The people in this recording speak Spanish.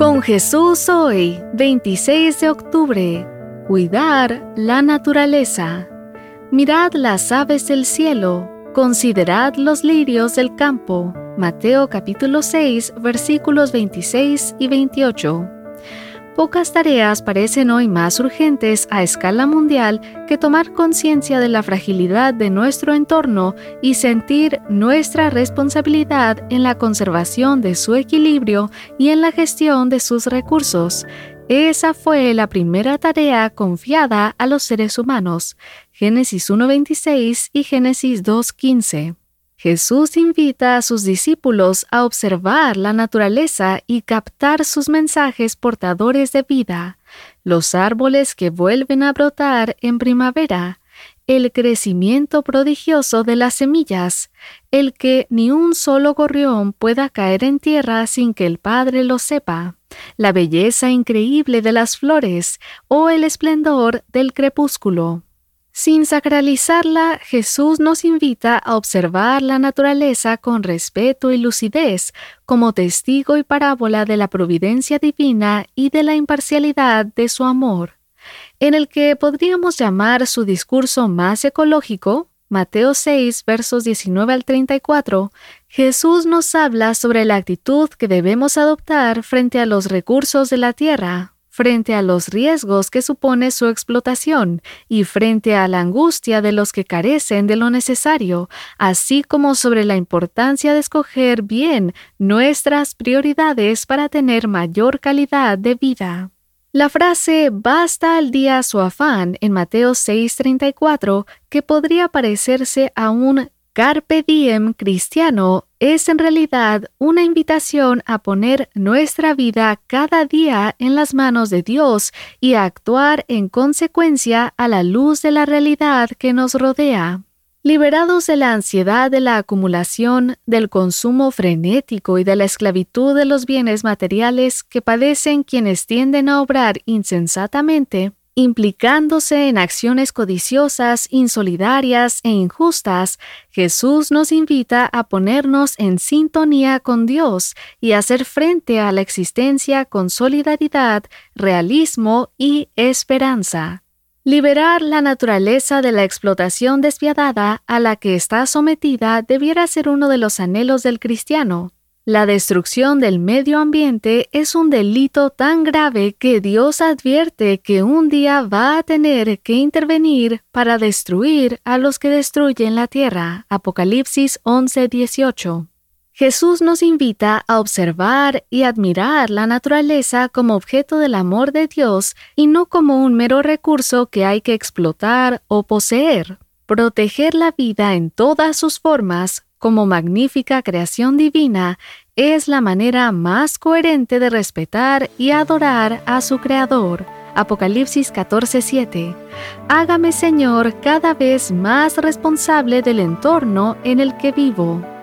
Con Jesús hoy, 26 de octubre. Cuidar la naturaleza. Mirad las aves del cielo, considerad los lirios del campo. Mateo capítulo 6, versículos 26 y 28. Pocas tareas parecen hoy más urgentes a escala mundial que tomar conciencia de la fragilidad de nuestro entorno y sentir nuestra responsabilidad en la conservación de su equilibrio y en la gestión de sus recursos. Esa fue la primera tarea confiada a los seres humanos. Génesis 1:26 y Génesis 2:15. Jesús invita a sus discípulos a observar la naturaleza y captar sus mensajes portadores de vida, los árboles que vuelven a brotar en primavera, el crecimiento prodigioso de las semillas, el que ni un solo gorrión pueda caer en tierra sin que el Padre lo sepa, la belleza increíble de las flores o el esplendor del crepúsculo. Sin sacralizarla, Jesús nos invita a observar la naturaleza con respeto y lucidez, como testigo y parábola de la providencia divina y de la imparcialidad de su amor. En el que podríamos llamar su discurso más ecológico, Mateo 6, versos 19 al 34, Jesús nos habla sobre la actitud que debemos adoptar frente a los recursos de la tierra, frente a los riesgos que supone su explotación y frente a la angustia de los que carecen de lo necesario, así como sobre la importancia de escoger bien nuestras prioridades para tener mayor calidad de vida. La frase «basta al día su afán» en Mateo 6:34, que podría parecerse a un Carpe diem cristiano, es en realidad una invitación a poner nuestra vida cada día en las manos de Dios y a actuar en consecuencia a la luz de la realidad que nos rodea. Liberados de la ansiedad de la acumulación, del consumo frenético y de la esclavitud de los bienes materiales que padecen quienes tienden a obrar insensatamente, implicándose en acciones codiciosas, insolidarias e injustas, Jesús nos invita a ponernos en sintonía con Dios y a hacer frente a la existencia con solidaridad, realismo y esperanza. Liberar la naturaleza de la explotación despiadada a la que está sometida debiera ser uno de los anhelos del cristiano. La destrucción del medio ambiente es un delito tan grave que Dios advierte que un día va a tener que intervenir para destruir a los que destruyen la tierra. Apocalipsis 11:18. Jesús nos invita a observar y admirar la naturaleza como objeto del amor de Dios y no como un mero recurso que hay que explotar o poseer. Proteger la vida en todas sus formas, como magnífica creación divina, es la manera más coherente de respetar y adorar a su Creador. Apocalipsis 14:7. Hágame, Señor, cada vez más responsable del entorno en el que vivo.